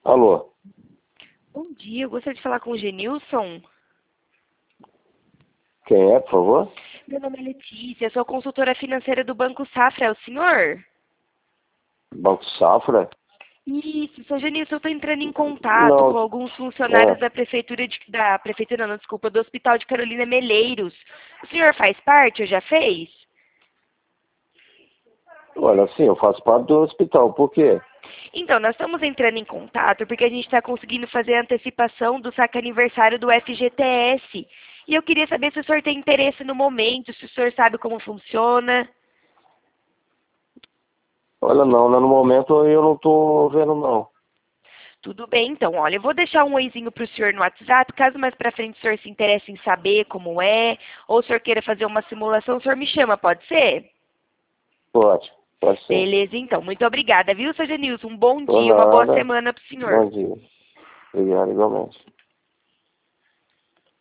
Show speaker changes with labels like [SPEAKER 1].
[SPEAKER 1] Alô,
[SPEAKER 2] Bom dia, eu gostaria de falar com o Genilson.
[SPEAKER 1] quem é, por favor?
[SPEAKER 2] Meu nome é Letícia, sou consultora financeira do Banco Safra, é o senhor?
[SPEAKER 1] Banco Safra?
[SPEAKER 2] Isso, seu Genilson, eu estou entrando em contato com
[SPEAKER 1] Não,
[SPEAKER 2] alguns funcionários
[SPEAKER 1] é,
[SPEAKER 2] da prefeitura da prefeitura não, desculpa, do Hospital de Carolina Meleiros. O senhor faz parte ou já fez?
[SPEAKER 1] olha, sim, eu faço parte do hospital, por quê?
[SPEAKER 2] Então, nós estamos entrando em contato porque a gente está conseguindo fazer a antecipação do saque aniversário do FGTS. E eu queria saber se o senhor tem interesse no momento, se o senhor sabe como funciona.
[SPEAKER 1] Olha, não, no momento eu não tô vendo, não.
[SPEAKER 2] Tudo bem, então. Olha, eu vou deixar um oizinho para o senhor no WhatsApp. Caso mais para frente o senhor se interesse em saber como é, ou o senhor queira fazer uma simulação, o senhor me chama, pode ser?
[SPEAKER 1] Pode sim.
[SPEAKER 2] Beleza, então. Muito obrigada, viu, seu Genilson? Um bom
[SPEAKER 1] Por
[SPEAKER 2] dia, uma boa
[SPEAKER 1] nada,
[SPEAKER 2] semana para o senhor.
[SPEAKER 1] bom dia. Obrigado, igualmente.